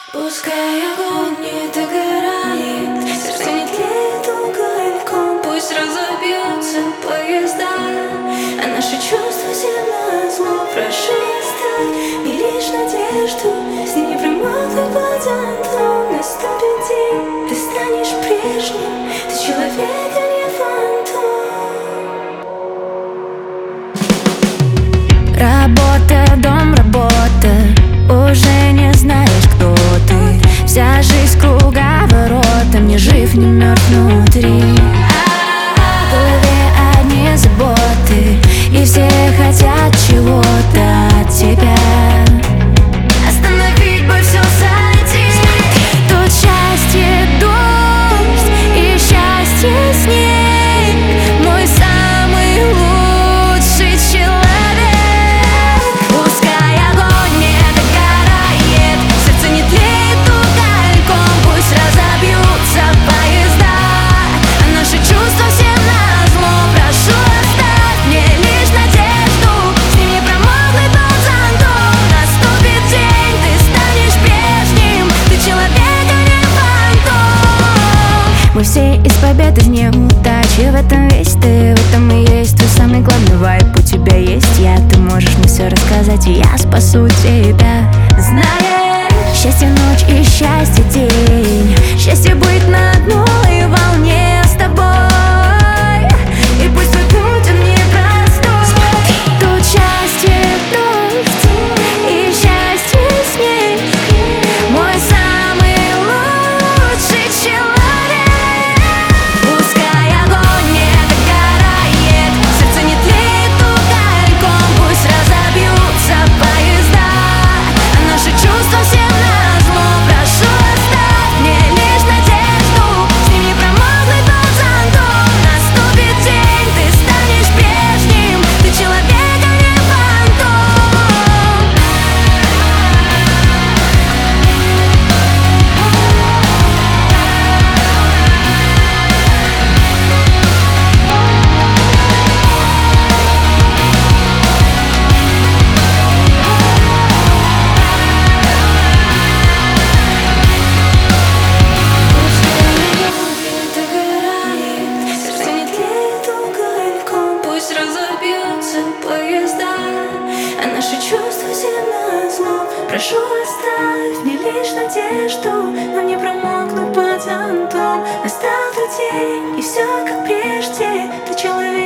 Пускай огонь не догорает, сердце не тлеет угольком. Пусть разобьются поезда, а наши чувства всем назло. Прошу, оставь мне лишь надежду, с ней не промокнуть глаза. Наступит день, ты станешь прежним, ты человек, а не фантом. Работа, дом, работа, уже не знаешь, кто ты. Вся жизнь круговоротом, ни жив, ни мертв внутри. В голове одни заботы, и все хотят чего-то от тебя. Остановить бы все, сойти. Тут счастье дождь и счастье снег, мой самый лучший человек. Пускай огонь не догорает, сердце не тлеет угольком. Пусть разобьются поезда, а наши чувства всем назло. Прошу, оставь мне лишь надежду, с ним не промокнет под зонтом. Наступит день, ты станешь прежним, ты человек, а не фантом. Мы все из побед, из неудачи, в этом весь ты, в этом и есть твой самый главный вайб. У тебя есть я, ты можешь мне все рассказать, и я спасу тебя. Знаешь, счастье ночь и счастье день, счастье быть на одной волне с тобой. И пусть твой путь он непростой, тут счастье дождь и счастье снег, мой самый лучший человек. Пускай огонь не догорает, сердце не тлеет угольком. Пусть разобьются поезда, а наши чувства всем назло. Прошу, оставь мне лишь надежду, с ним не промокнуть под зонтом. Наступит день, ты станешь прежним, ты человек, а не фантом. Сердце не тлеет угольком. Пусть разобьются поезда, а наши чувства всем назло. Прошу, оставь мне лишь надежду, нам не промокнуть под зонтом. Настал тот день, и все как прежде, ты человек.